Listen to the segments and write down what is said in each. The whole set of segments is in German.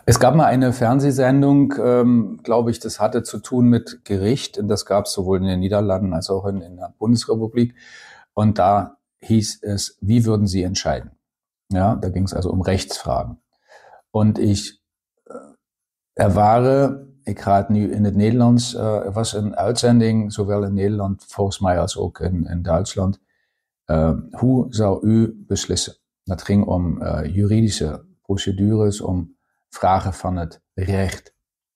Es gab mal eine Fernsehsendung, glaube ich, das hatte zu tun mit Gericht. Und das gab es sowohl in den Niederlanden als auch in der Bundesrepublik. Und da hieß es, wie würden Sie entscheiden? Ja, da ging es also um Rechtsfragen. Und ik ervaren, ik ga het nu in het Nederlands, er was een uitzending, zowel in Nederland volgens mij als ook in Duitsland. Hoe zou u beslissen? Dat ging om juridische procedures, om Fragen von het Recht.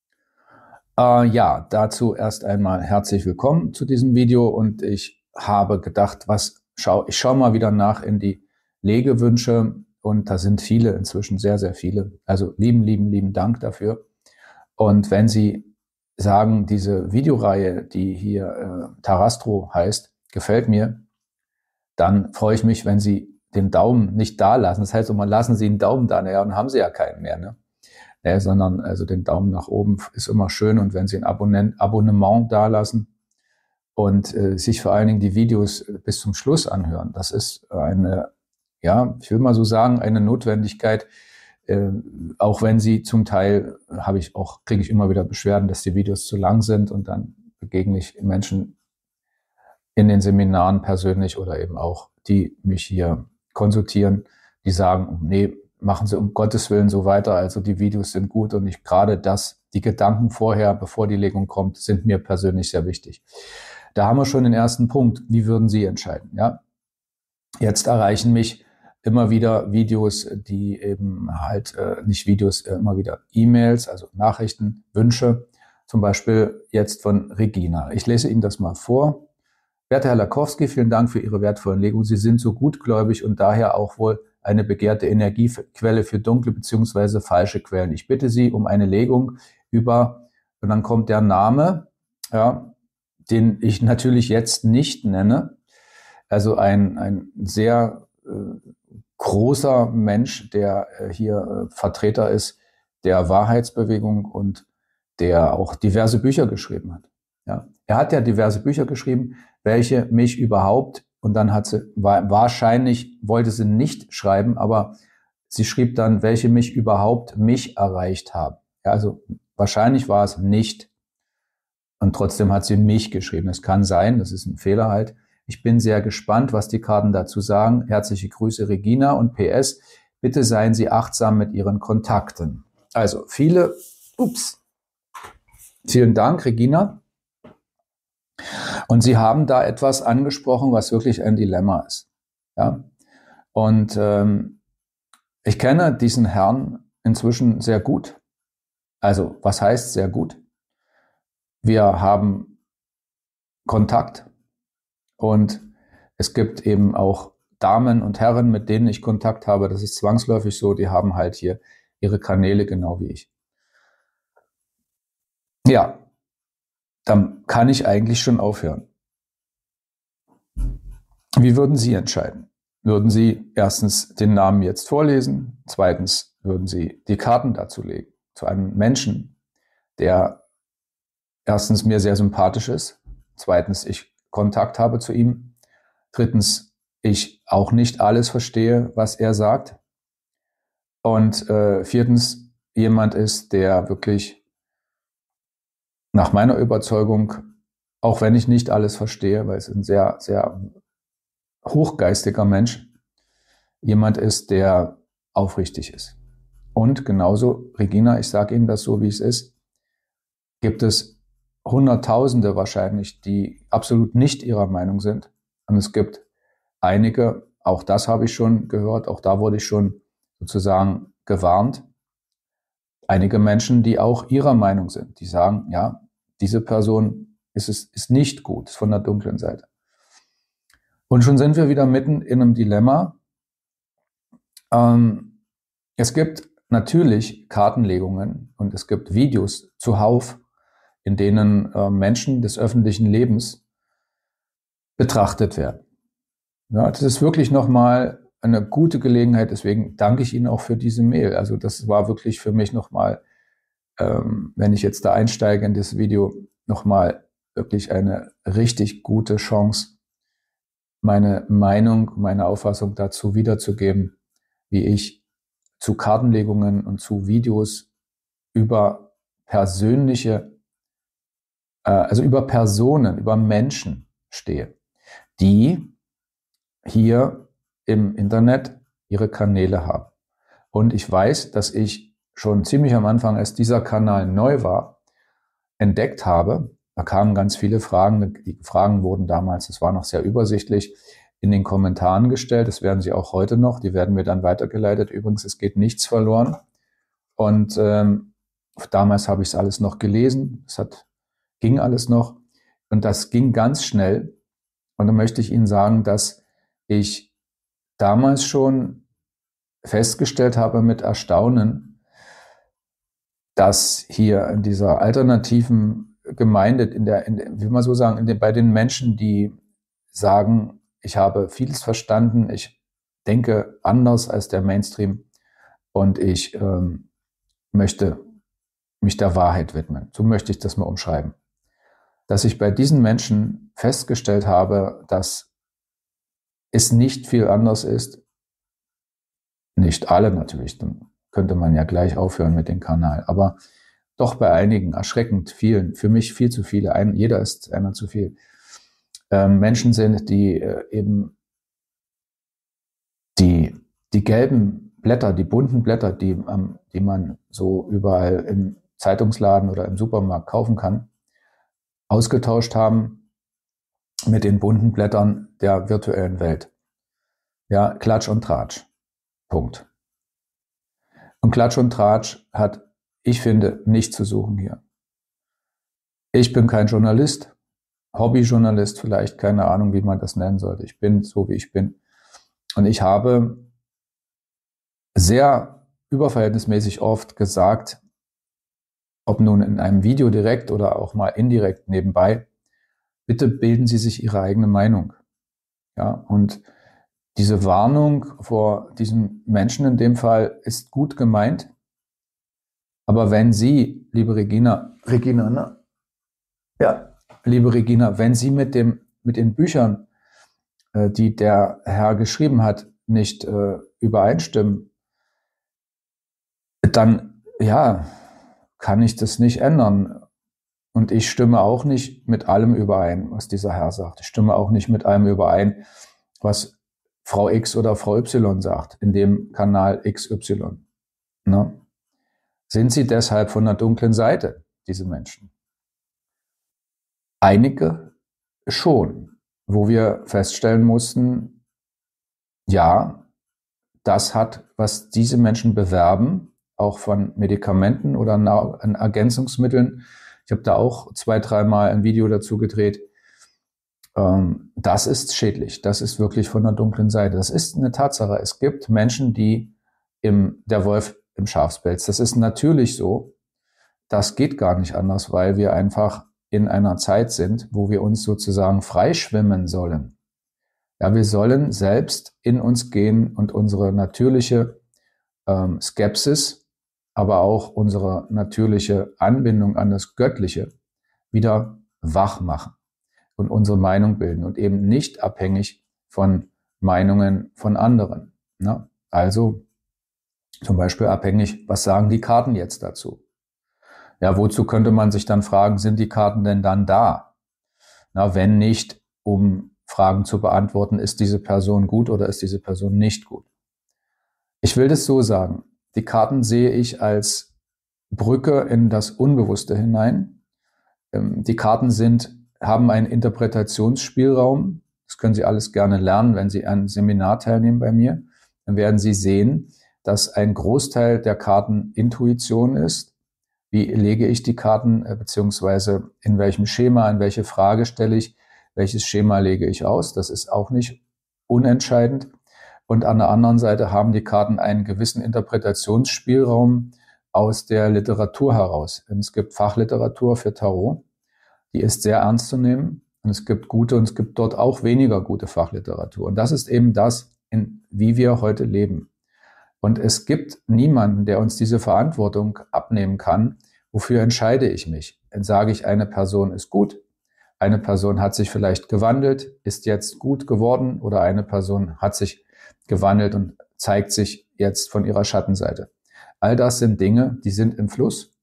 Ja, dazu erst einmal herzlich willkommen zu diesem Video und ich habe gedacht, ich schaue mal wieder nach in die Legewünsche und da sind viele inzwischen, sehr, sehr viele. Also lieben Dank dafür. Und wenn Sie sagen, diese Videoreihe, die hier Tarastro heißt, gefällt mir, dann freue ich mich, wenn Sie den Daumen nicht da lassen. Das heißt, lassen Sie einen Daumen da, naja, dann haben Sie ja keinen mehr, ne? Sondern also den Daumen nach oben ist immer schön und wenn Sie ein Abonnement dalassen und sich vor allen Dingen die Videos bis zum Schluss anhören, das ist eine, ja, ich will mal so sagen, eine Notwendigkeit, auch wenn Sie zum Teil, kriege ich immer wieder Beschwerden, dass die Videos zu lang sind und dann begegne ich Menschen in den Seminaren persönlich oder eben auch, die mich hier konsultieren, die sagen, nee, machen Sie um Gottes Willen so weiter, also die Videos sind gut und die Gedanken vorher, bevor die Legung kommt, sind mir persönlich sehr wichtig. Da haben wir schon den ersten Punkt, wie würden Sie entscheiden? Ja? Jetzt erreichen mich immer wieder Videos, die eben halt, nicht Videos, immer wieder E-Mails, also Nachrichten, Wünsche, zum Beispiel jetzt von Regina. Ich lese Ihnen das mal vor. Werter Herr Lakowski, vielen Dank für Ihre wertvollen Legungen. Sie sind so gutgläubig und daher auch wohl eine begehrte Energiequelle für dunkle bzw. falsche Quellen. Ich bitte Sie um eine Legung über, und dann kommt der Name, ja, den ich natürlich jetzt nicht nenne. Also ein sehr großer Mensch, der hier Vertreter ist der Wahrheitsbewegung und der auch diverse Bücher geschrieben hat. Ja. Er hat ja diverse Bücher geschrieben, welche mich überhaupt, und dann wahrscheinlich wollte sie nicht schreiben, aber sie schrieb dann, welche mich erreicht haben. Ja, also wahrscheinlich war es nicht. Und trotzdem hat sie mich geschrieben. Das kann sein, das ist ein Fehler halt. Ich bin sehr gespannt, was die Karten dazu sagen. Herzliche Grüße, Regina, und PS, bitte seien Sie achtsam mit Ihren Kontakten. Also vielen Dank, Regina. Und Sie haben da etwas angesprochen, was wirklich ein Dilemma ist. Ja? Und ich kenne diesen Herrn inzwischen sehr gut. Also, was heißt sehr gut? Wir haben Kontakt und es gibt eben auch Damen und Herren, mit denen ich Kontakt habe. Das ist zwangsläufig so, die haben halt hier ihre Kanäle genau wie ich. Ja. Dann kann ich eigentlich schon aufhören. Wie würden Sie entscheiden? Würden Sie erstens den Namen jetzt vorlesen? Zweitens, würden Sie die Karten dazu legen? Zu einem Menschen, der erstens mir sehr sympathisch ist. Zweitens, ich Kontakt habe zu ihm. Drittens, ich auch nicht alles verstehe, was er sagt. Und viertens, jemand ist, der wirklich nach meiner Überzeugung, auch wenn ich nicht alles verstehe, weil es ein sehr, sehr hochgeistiger Mensch, jemand ist, der aufrichtig ist. Und genauso, Regina, ich sage Ihnen das so, wie es ist, gibt es Hunderttausende wahrscheinlich, die absolut nicht Ihrer Meinung sind. Und es gibt einige, auch das habe ich schon gehört, auch da wurde ich schon sozusagen gewarnt, einige Menschen, die auch Ihrer Meinung sind, die sagen, ja, diese Person ist nicht gut, ist von der dunklen Seite. Und schon sind wir wieder mitten in einem Dilemma. Es gibt natürlich Kartenlegungen und es gibt Videos zuhauf, in denen Menschen des öffentlichen Lebens betrachtet werden. Ja, das ist wirklich nochmal eine gute Gelegenheit, deswegen danke ich Ihnen auch für diese Mail. Also das war wirklich für mich nochmal, wenn ich jetzt da einsteige in das Video, nochmal wirklich eine richtig gute Chance, meine Meinung, meine Auffassung dazu wiederzugeben, wie ich zu Kartenlegungen und zu Videos über über Personen, über Menschen stehe, die hier im Internet ihre Kanäle haben. Und ich weiß, dass ich schon ziemlich am Anfang, als dieser Kanal neu war, entdeckt habe. Da kamen ganz viele Fragen. Die Fragen wurden damals, das war noch sehr übersichtlich, in den Kommentaren gestellt. Das werden sie auch heute noch. Die werden mir dann weitergeleitet. Übrigens, es geht nichts verloren. Und damals habe ich es alles noch gelesen. Ging alles noch. Und das ging ganz schnell. Und dann möchte ich Ihnen sagen, dass ich damals schon festgestellt habe mit Erstaunen, dass hier in dieser alternativen Gemeinde, wie man so sagen, bei den Menschen, die sagen, ich habe vieles verstanden, ich denke anders als der Mainstream und ich möchte mich der Wahrheit widmen. So möchte ich das mal umschreiben. Dass ich bei diesen Menschen festgestellt habe, dass es nicht viel anders ist. Nicht alle natürlich, dann könnte man ja gleich aufhören mit dem Kanal. Aber doch bei einigen, erschreckend vielen, für mich viel zu viele, jeder ist einer zu viel, Menschen sind, die eben die gelben Blätter, die bunten Blätter, die man so überall im Zeitungsladen oder im Supermarkt kaufen kann, ausgetauscht haben mit den bunten Blättern der virtuellen Welt. Ja, Klatsch und Tratsch. Punkt. Und Klatsch und Tratsch hat, ich finde, nichts zu suchen hier. Ich bin kein Journalist, Hobbyjournalist vielleicht, keine Ahnung, wie man das nennen sollte. Ich bin so, wie ich bin. Und ich habe sehr überverhältnismäßig oft gesagt, ob nun in einem Video direkt oder auch mal indirekt nebenbei, bitte bilden Sie sich Ihre eigene Meinung. Ja, und diese Warnung vor diesen Menschen in dem Fall ist gut gemeint. Aber wenn Sie, liebe Regina, ne? Ja, liebe Regina, wenn Sie mit den Büchern, die der Herr geschrieben hat, nicht übereinstimmen, dann, ja, kann ich das nicht ändern. Und ich stimme auch nicht mit allem überein, was dieser Herr sagt. Ich stimme auch nicht mit allem überein, was Frau X oder Frau Y sagt, in dem Kanal XY. Ne? Sind sie deshalb von der dunklen Seite, diese Menschen? Einige schon, wo wir feststellen mussten, ja, das hat, was diese Menschen bewerben, auch von Medikamenten oder an Ergänzungsmitteln. Ich habe da auch 2-3 Mal ein Video dazu gedreht. Das ist schädlich. Das ist wirklich von der dunklen Seite. Das ist eine Tatsache. Es gibt Menschen, die der Wolf im Schafspelz. Das ist natürlich so. Das geht gar nicht anders, weil wir einfach in einer Zeit sind, wo wir uns sozusagen freischwimmen sollen. Ja, wir sollen selbst in uns gehen und unsere natürliche Skepsis, aber auch unsere natürliche Anbindung an das Göttliche wieder wach machen und unsere Meinung bilden und eben nicht abhängig von Meinungen von anderen. Ne? Also zum Beispiel abhängig, was sagen die Karten jetzt dazu? Ja, wozu könnte man sich dann fragen, sind die Karten denn dann da? Na, wenn nicht, um Fragen zu beantworten, ist diese Person gut oder ist diese Person nicht gut? Ich will das so sagen. Die Karten sehe ich als Brücke in das Unbewusste hinein. Die Karten haben einen Interpretationsspielraum. Das können Sie alles gerne lernen, wenn Sie an einem Seminar teilnehmen bei mir. Dann werden Sie sehen, dass ein Großteil der Karten Intuition ist. Wie lege ich die Karten, beziehungsweise in welchem Schema, in welche Frage stelle ich, welches Schema lege ich aus? Das ist auch nicht unentscheidend. Und an der anderen Seite haben die Karten einen gewissen Interpretationsspielraum aus der Literatur heraus. Und es gibt Fachliteratur für Tarot, die ist sehr ernst zu nehmen. Und es gibt gute und es gibt dort auch weniger gute Fachliteratur. Und das ist eben das, wie wir heute leben. Und es gibt niemanden, der uns diese Verantwortung abnehmen kann. Wofür entscheide ich mich? Dann sage ich, eine Person ist gut, eine Person hat sich vielleicht gewandelt, ist jetzt gut geworden, oder eine Person hat sich gewandelt und zeigt sich jetzt von ihrer Schattenseite. All das sind Dinge, die sind im Fluss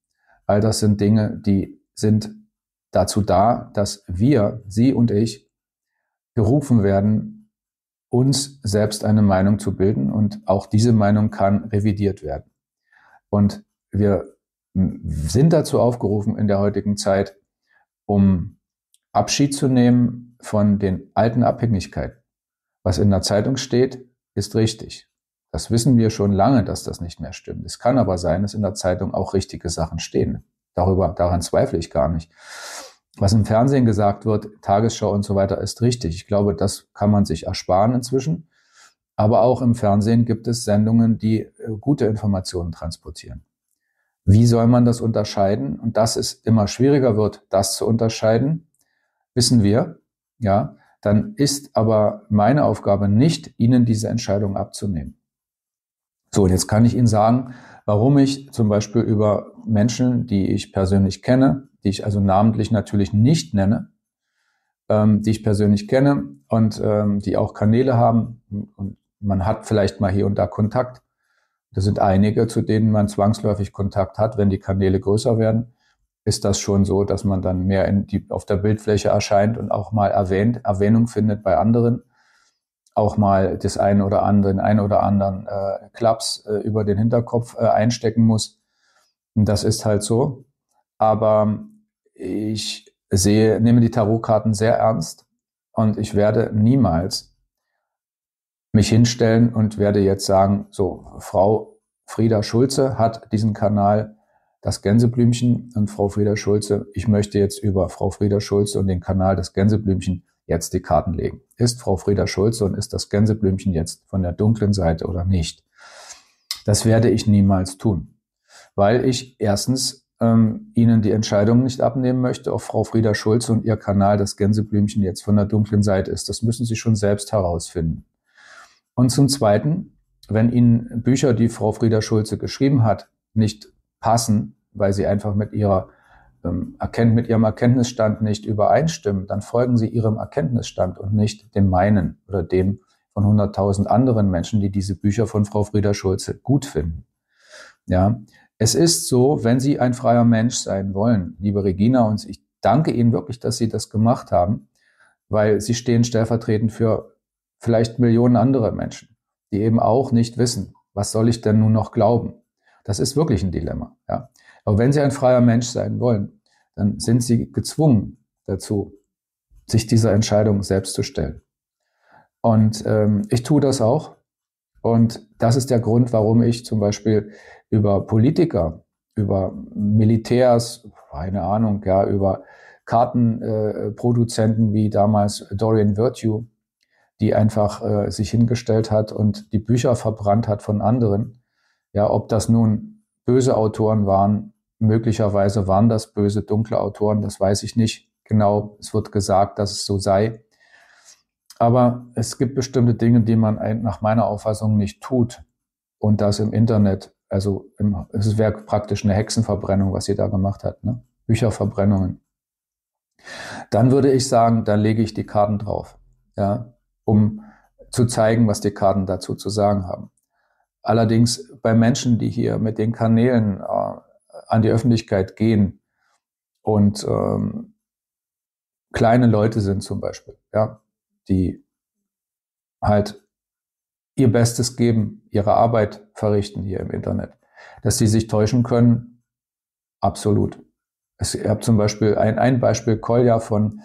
All das sind Dinge, die sind dazu da, dass wir, Sie und ich, gerufen werden, uns selbst eine Meinung zu bilden, und auch diese Meinung kann revidiert werden. Und wir sind dazu aufgerufen in der heutigen Zeit, um Abschied zu nehmen von den alten Abhängigkeiten. Was in der Zeitung steht, ist richtig. Das wissen wir schon lange, dass das nicht mehr stimmt. Es kann aber sein, dass in der Zeitung auch richtige Sachen stehen. Daran zweifle ich gar nicht. Was im Fernsehen gesagt wird, Tagesschau und so weiter, ist richtig. Ich glaube, das kann man sich ersparen inzwischen. Aber auch im Fernsehen gibt es Sendungen, die gute Informationen transportieren. Wie soll man das unterscheiden? Und dass es immer schwieriger wird, das zu unterscheiden, wissen wir, ja. Dann ist aber meine Aufgabe nicht, Ihnen diese Entscheidung abzunehmen. So, und jetzt kann ich Ihnen sagen, warum ich zum Beispiel über Menschen, die ich persönlich kenne, die ich also namentlich natürlich nicht nenne, die ich persönlich kenne und die auch Kanäle haben, und man hat vielleicht mal hier und da Kontakt. Das sind einige, zu denen man zwangsläufig Kontakt hat. Wenn die Kanäle größer werden, ist das schon so, dass man dann mehr auf der Bildfläche erscheint und auch mal Erwähnung findet bei anderen, auch mal den einen oder anderen Klaps über den Hinterkopf einstecken muss. Und das ist halt so. Aber ich nehme die Tarotkarten sehr ernst, und ich werde niemals mich hinstellen und werde jetzt sagen, so, Frau Frieda Schulze hat diesen Kanal, das Gänseblümchen, und Frau Frieda Schulze, ich möchte jetzt über Frau Frieda Schulze und den Kanal das Gänseblümchen jetzt die Karten legen. Ist Frau Frieda Schulze und ist das Gänseblümchen jetzt von der dunklen Seite oder nicht? Das werde ich niemals tun, weil ich erstens Ihnen die Entscheidung nicht abnehmen möchte, ob Frau Frieda Schulze und ihr Kanal das Gänseblümchen jetzt von der dunklen Seite ist. Das müssen Sie schon selbst herausfinden. Und zum Zweiten, wenn Ihnen Bücher, die Frau Frieda Schulze geschrieben hat, nicht passen, weil sie einfach mit ihrem Erkenntnisstand nicht übereinstimmen, dann folgen Sie Ihrem Erkenntnisstand und nicht dem meinen oder dem von 100.000 anderen Menschen, die diese Bücher von Frau Frieda Schulze gut finden. Ja, es ist so, wenn Sie ein freier Mensch sein wollen, liebe Regina, und ich danke Ihnen wirklich, dass Sie das gemacht haben, weil Sie stehen stellvertretend für vielleicht Millionen andere Menschen, die eben auch nicht wissen, was soll ich denn nun noch glauben? Das ist wirklich ein Dilemma. Ja. Aber wenn Sie ein freier Mensch sein wollen, dann sind Sie gezwungen dazu, sich dieser Entscheidung selbst zu stellen. Und ich tue das auch. Und das ist der Grund, warum ich zum Beispiel über Politiker, über Militärs, keine Ahnung, ja, über Kartenproduzenten wie damals Dorian Virtue, die einfach sich hingestellt hat und die Bücher verbrannt hat von anderen. Ja, ob das nun böse Autoren waren, möglicherweise waren das böse, dunkle Autoren, das weiß ich nicht genau. Es wird gesagt, dass es so sei. Aber es gibt bestimmte Dinge, die man nach meiner Auffassung nicht tut. Und das im Internet, also es wäre praktisch eine Hexenverbrennung, was sie da gemacht hat, ne? Bücherverbrennungen. Dann würde ich sagen, da lege ich die Karten drauf, ja, um zu zeigen, was die Karten dazu zu sagen haben. Allerdings bei Menschen, die hier mit den Kanälen an die Öffentlichkeit gehen und kleine Leute sind zum Beispiel, ja, die halt ihr Bestes geben, ihre Arbeit verrichten hier im Internet. Dass sie sich täuschen können, absolut. Ich habe zum Beispiel ein Beispiel, Kolja von,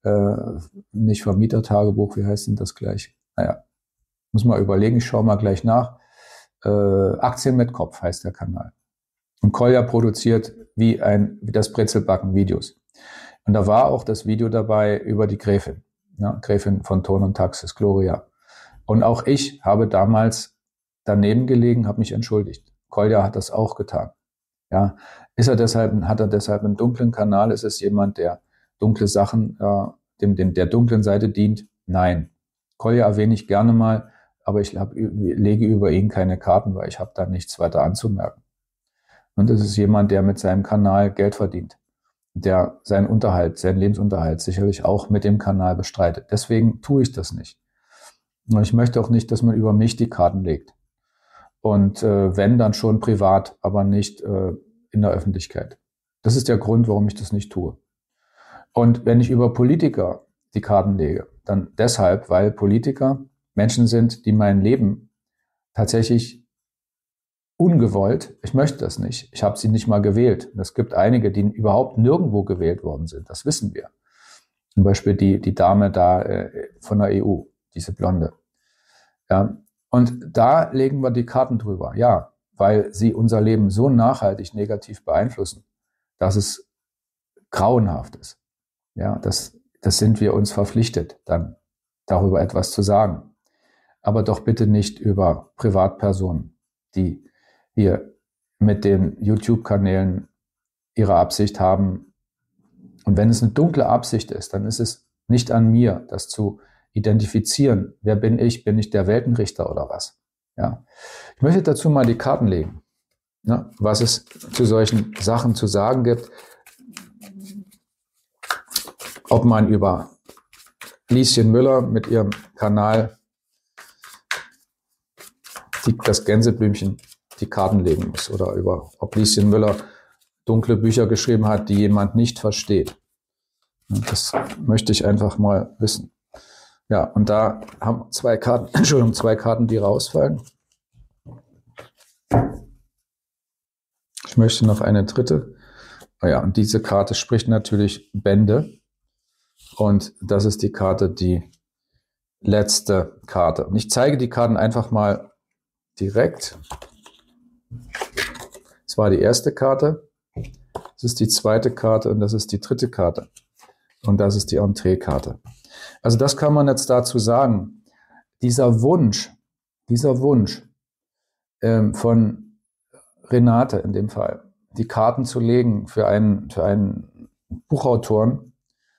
nicht Vermietertagebuch, wie heißt denn das gleich? Naja, muss mal überlegen, ich schaue mal gleich nach. Aktien mit Kopf heißt der Kanal. Und Kolja produziert wie das Brezelbacken Videos. Und da war auch das Video dabei über die Gräfin, ja, Gräfin von Thurn und Taxis, Gloria. Und auch ich habe damals daneben gelegen, habe mich entschuldigt. Kolja hat das auch getan. Ja, hat er deshalb einen dunklen Kanal? Ist es jemand, der dunkle Sachen, der dunklen Seite dient? Nein. Kolja erwähne ich gerne mal, aber ich lege über ihn keine Karten, weil ich habe da nichts weiter anzumerken. Und es ist jemand, der mit seinem Kanal Geld verdient, der seinen Lebensunterhalt sicherlich auch mit dem Kanal bestreitet. Deswegen tue ich das nicht. Und ich möchte auch nicht, dass man über mich die Karten legt. Und wenn, dann schon privat, aber nicht in der Öffentlichkeit. Das ist der Grund, warum ich das nicht tue. Und wenn ich über Politiker die Karten lege, dann deshalb, weil Politiker Menschen sind, die mein Leben tatsächlich ungewollt, ich möchte das nicht, ich habe sie nicht mal gewählt. Es gibt einige, die überhaupt nirgendwo gewählt worden sind, das wissen wir. Zum Beispiel die Dame da von der EU, diese Blonde. Ja. Und da legen wir die Karten drüber, ja, weil sie unser Leben so nachhaltig negativ beeinflussen, dass es grauenhaft ist. Ja, das sind wir uns verpflichtet, dann darüber etwas zu sagen. Aber doch bitte nicht über Privatpersonen, die hier mit den YouTube-Kanälen ihre Absicht haben. Und wenn es eine dunkle Absicht ist, dann ist es nicht an mir, das zu identifizieren. Wer bin ich? Bin ich der Weltenrichter oder was? Ja. Ich möchte dazu mal die Karten legen, ne, was es zu solchen Sachen zu sagen gibt. Ob man über Lieschen Müller mit ihrem Kanal das Gänseblümchen die Karten legen muss oder ob Lieschen Müller dunkle Bücher geschrieben hat, die jemand nicht versteht. Das möchte ich einfach mal wissen. Ja, und da haben zwei Karten, die rausfallen. Ich möchte noch eine dritte. Ja, und diese Karte spricht natürlich Bände. Und das ist die Karte, die letzte Karte. Und ich zeige die Karten einfach mal direkt. Das war die erste Karte. Das ist die zweite Karte und das ist die dritte Karte. Und das ist die Entree-Karte. Also das kann man jetzt dazu sagen. Dieser Wunsch von Renate in dem Fall, die Karten zu legen für einen Buchautoren,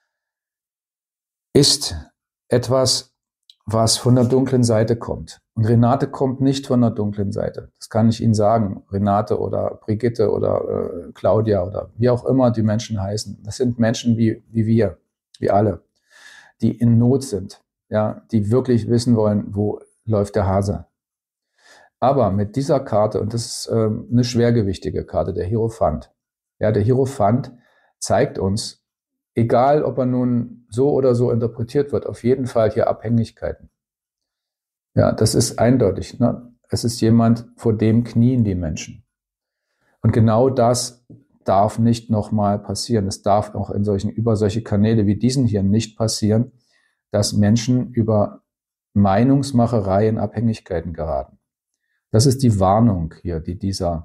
ist etwas, was von der dunklen Seite kommt. Und Renate kommt nicht von der dunklen Seite. Das kann ich Ihnen sagen. Renate oder Brigitte oder Claudia oder wie auch immer die Menschen heißen. Das sind Menschen wie wir, wie alle, die in Not sind, ja, die wirklich wissen wollen, wo läuft der Hase. Aber mit dieser Karte, und das ist eine schwergewichtige Karte, der Hierophant. Ja, der Hierophant zeigt uns, egal, ob er nun so oder so interpretiert wird, auf jeden Fall hier Abhängigkeiten. Ja, das ist eindeutig. Ne? Es ist jemand, vor dem knien die Menschen. Und genau das darf nicht nochmal passieren. Es darf auch über solche Kanäle wie diesen hier nicht passieren, dass Menschen über Meinungsmacherei in Abhängigkeiten geraten. Das ist die Warnung hier, die diese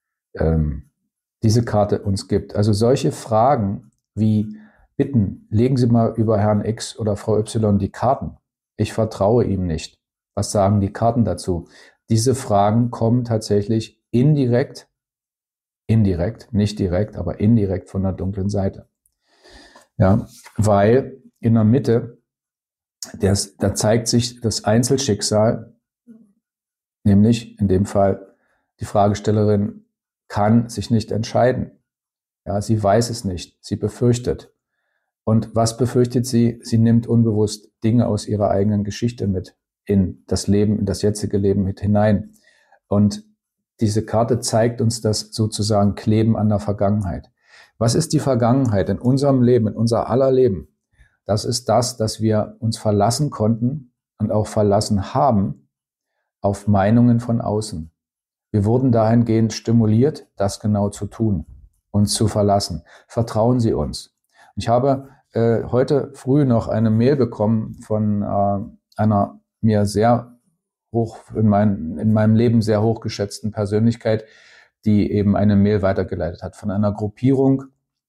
Karte uns gibt. Also solche Fragen wie, bitten, legen Sie mal über Herrn X oder Frau Y die Karten. Ich vertraue ihm nicht. Was sagen die Karten dazu? Diese Fragen kommen tatsächlich indirekt, nicht direkt, aber indirekt von der dunklen Seite. Ja, weil in der Mitte, da zeigt sich das Einzelschicksal, nämlich in dem Fall die Fragestellerin kann sich nicht entscheiden. Ja, sie weiß es nicht, sie befürchtet. Und was befürchtet sie? Sie nimmt unbewusst Dinge aus ihrer eigenen Geschichte mit in das Leben, in das jetzige Leben mit hinein. Und diese Karte zeigt uns das sozusagen Kleben an der Vergangenheit. Was ist die Vergangenheit in unserem Leben, in unser aller Leben? Das ist das, dass wir uns verlassen konnten und auch verlassen haben auf Meinungen von außen. Wir wurden dahingehend stimuliert, das genau zu tun, uns zu verlassen. Vertrauen Sie uns. Ich habe heute früh noch eine Mail bekommen von einer mir sehr hoch, in meinem Leben sehr hochgeschätzten Persönlichkeit, die eben eine Mail weitergeleitet hat von einer Gruppierung,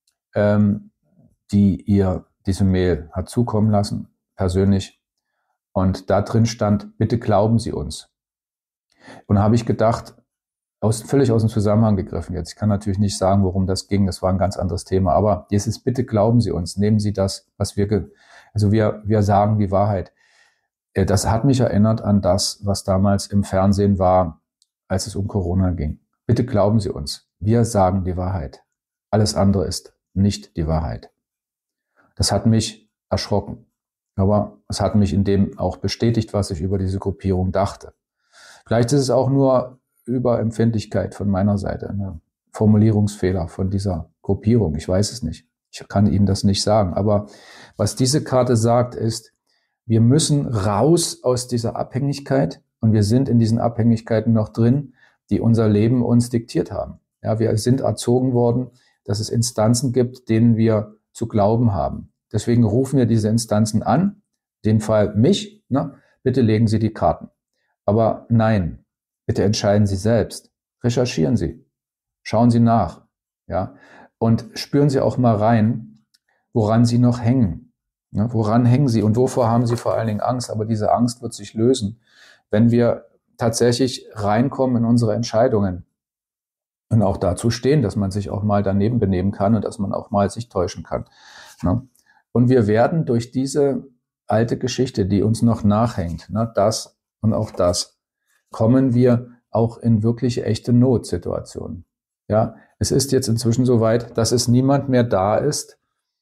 die ihr diese Mail hat zukommen lassen, persönlich. Und da drin stand, bitte glauben Sie uns. Und da habe ich gedacht, völlig aus dem Zusammenhang gegriffen jetzt. Ich kann natürlich nicht sagen, worum das ging. Das war ein ganz anderes Thema. Aber dieses bitte glauben Sie uns. Nehmen Sie das, was wir sagen die Wahrheit. Das hat mich erinnert an das, was damals im Fernsehen war, als es um Corona ging. Bitte glauben Sie uns. Wir sagen die Wahrheit. Alles andere ist nicht die Wahrheit. Das hat mich erschrocken. Aber es hat mich in dem auch bestätigt, was ich über diese Gruppierung dachte. Vielleicht ist es auch nur Überempfindlichkeit von meiner Seite, ein Formulierungsfehler von dieser Gruppierung, ich weiß es nicht. Ich kann Ihnen das nicht sagen. Aber was diese Karte sagt, ist, wir müssen raus aus dieser Abhängigkeit und wir sind in diesen Abhängigkeiten noch drin, die unser Leben uns diktiert haben. Ja, wir sind erzogen worden, dass es Instanzen gibt, denen wir zu glauben haben. Deswegen rufen wir diese Instanzen an, in dem Fall mich, ne? Bitte legen Sie die Karten. Aber nein, bitte entscheiden Sie selbst. Recherchieren Sie. Schauen Sie nach. Ja? Und spüren Sie auch mal rein, woran Sie noch hängen. Ne? Woran hängen Sie und wovor haben Sie vor allen Dingen Angst? Aber diese Angst wird sich lösen, wenn wir tatsächlich reinkommen in unsere Entscheidungen und auch dazu stehen, dass man sich auch mal daneben benehmen kann und dass man auch mal sich täuschen kann. Ne? Und wir werden durch diese alte Geschichte, die uns noch nachhängt, ne, das und auch das, kommen wir auch in wirkliche, echte Notsituationen. Ja, es ist jetzt inzwischen so weit, dass es niemand mehr da ist,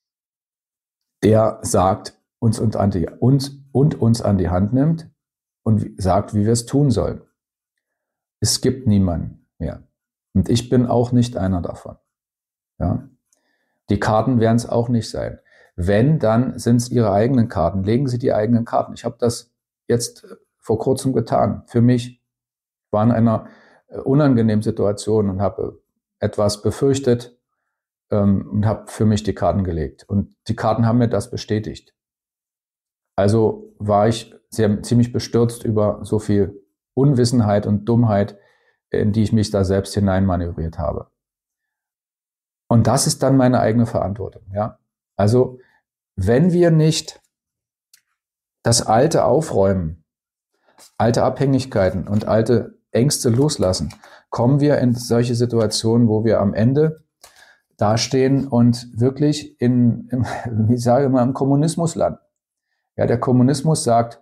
der sagt, uns an die Hand nimmt und sagt, wie wir es tun sollen. Es gibt niemanden mehr. Und ich bin auch nicht einer davon. Ja? Die Karten werden es auch nicht sein. Wenn, dann sind es Ihre eigenen Karten. Legen Sie die eigenen Karten. Ich habe das jetzt vor kurzem getan. Für mich. Ich war in einer unangenehmen Situation und habe etwas befürchtet und habe für mich die Karten gelegt. Und die Karten haben mir das bestätigt. Also war ich ziemlich bestürzt über so viel Unwissenheit und Dummheit, in die ich mich da selbst hineinmanövriert habe. Und das ist dann meine eigene Verantwortung. Ja? Also wenn wir nicht das Alte aufräumen, alte Abhängigkeiten und alte Ängste loslassen, kommen wir in solche Situationen, wo wir am Ende dastehen und wirklich wie sage ich mal, im Kommunismus landen. Ja, der Kommunismus sagt,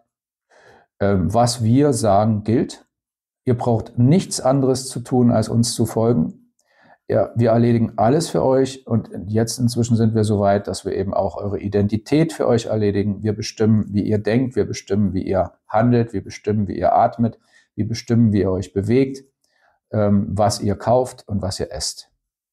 was wir sagen, gilt. Ihr braucht nichts anderes zu tun, als uns zu folgen. Ja, wir erledigen alles für euch und jetzt inzwischen sind wir so weit, dass wir eben auch eure Identität für euch erledigen. Wir bestimmen, wie ihr denkt, wir bestimmen, wie ihr handelt, wir bestimmen, wie ihr atmet, wir bestimmen, wie ihr euch bewegt, was ihr kauft und was ihr esst,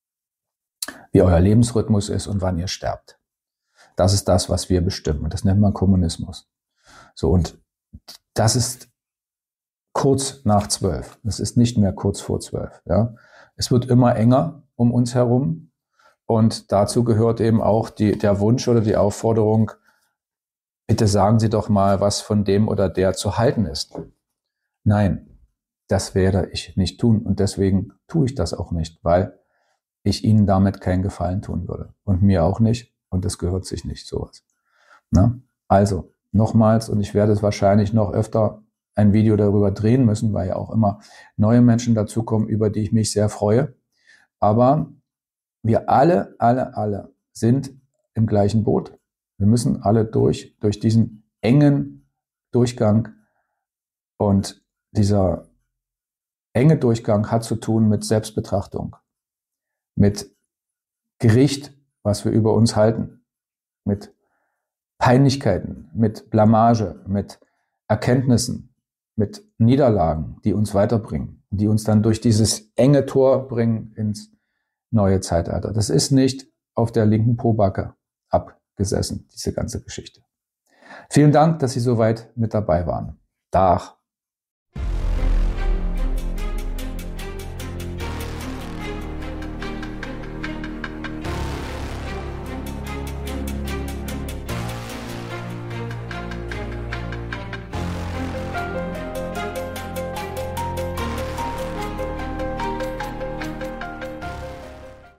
wie euer Lebensrhythmus ist und wann ihr sterbt. Das ist das, was wir bestimmen und das nennt man Kommunismus. So, und das ist kurz nach 12. Es ist nicht mehr kurz vor 12. Ja. Es wird immer enger um uns herum und dazu gehört eben auch der Wunsch oder die Aufforderung, bitte sagen Sie doch mal, was von dem oder der zu halten ist. Nein, das werde ich nicht tun und deswegen tue ich das auch nicht, weil ich Ihnen damit keinen Gefallen tun würde und mir auch nicht und es gehört sich nicht sowas. Na? Also nochmals, und ich werde es wahrscheinlich noch öfter ein Video darüber drehen müssen, weil ja auch immer neue Menschen dazukommen, über die ich mich sehr freue. Aber wir alle sind im gleichen Boot. Wir müssen alle durch diesen engen Durchgang. Und dieser enge Durchgang hat zu tun mit Selbstbetrachtung, mit Gericht, was wir über uns halten, mit Peinlichkeiten, mit Blamage, mit Erkenntnissen, mit Niederlagen, die uns weiterbringen, die uns dann durch dieses enge Tor bringen ins neue Zeitalter. Das ist nicht auf der linken Pobacke abgesessen, diese ganze Geschichte. Vielen Dank, dass Sie so weit mit dabei waren. Dag.